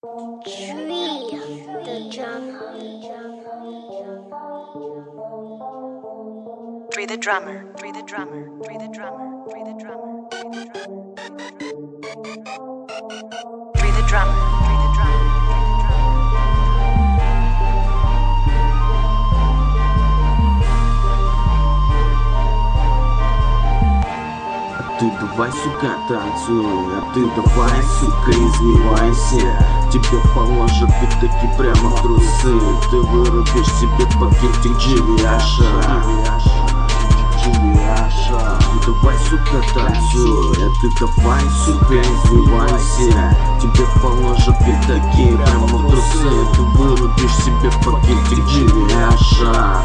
Tree the drummer. Tree the drummer. Tree the drummer. Tree the drummer. Tree the drummer. Tree the drummer. Tree the drummer. Tree the drummer. Ты давай, сука, танцуй, а ты давай, сука, извивайся. Тебе положат пятаки прямо в трусы. Ты вырубишь себе пакетик Дживиаша. Давай, сука, танцуй, а ты давай, сука, извивайся. Тебе положат пятаки прямо в трусы. Ты вырубишь себе пакетик Дживиаша.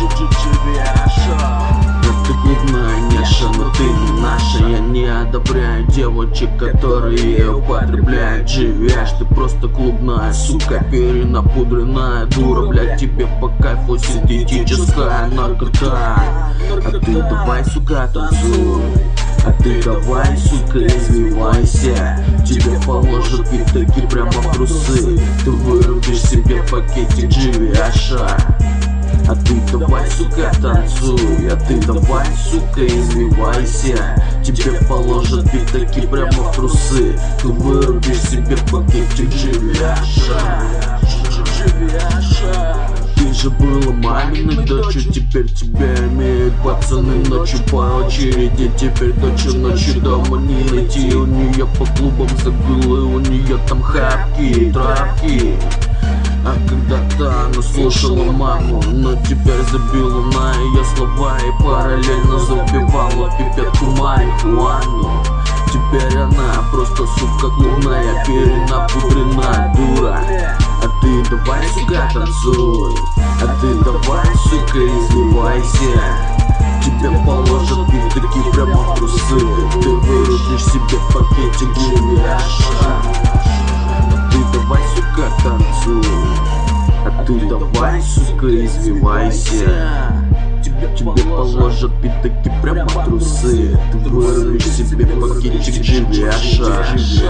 Ты клубная няша, но ты не наша. Я не одобряю девочек, которые употребляют живяш. Ты просто клубная, сука, перенапудренная дура. Блядь, тебе по кайфу синтетическая наркота. А ты давай, сука, танцуй. А ты давай, сука, извивайся. Тебе положат пятаки прямо в трусы. Ты вырубишь себе пакетик Дживиаша. А ты давай, сука, танцуй, а ты давай, сука, извивайся. Тебе положат пятаки прямо в трусы. Ты вырубишь себе пакетик Дживиаша. Ты же была маминой дочью, теперь тебя имеют пацаны ночью по очереди. Теперь дочь ночью дома не найти. У нее по клубам загулы, у нее там хапки, травки. А когда-то она слушала маму, но теперь забила на ее слова и параллельно забивала в пипетку марихуану. Теперь она просто, сука, клубная, перенапудренная дура. А ты давай, сука, танцуй, а ты давай, сука, извивайся. Тебе положат пятаки прямо в трусы. Ты вырубишь себе пакетик Дживиаша. Ты давай, сука, танцуй, а ты давай, сука, извивайся. Тебе положат пятаки прямо в трусы. Ты вырубишь себе пакетик Дживиаша.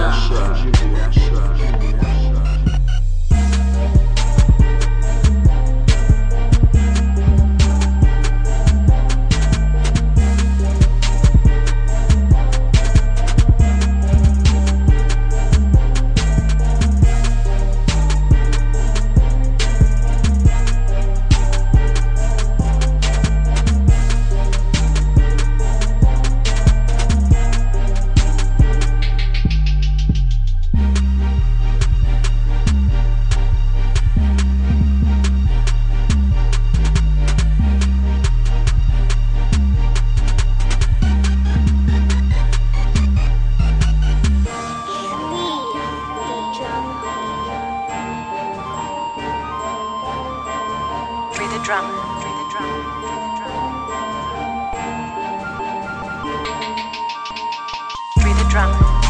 Tree the drummer. Tree the drummer. Tree the drummer. Tree the drummer.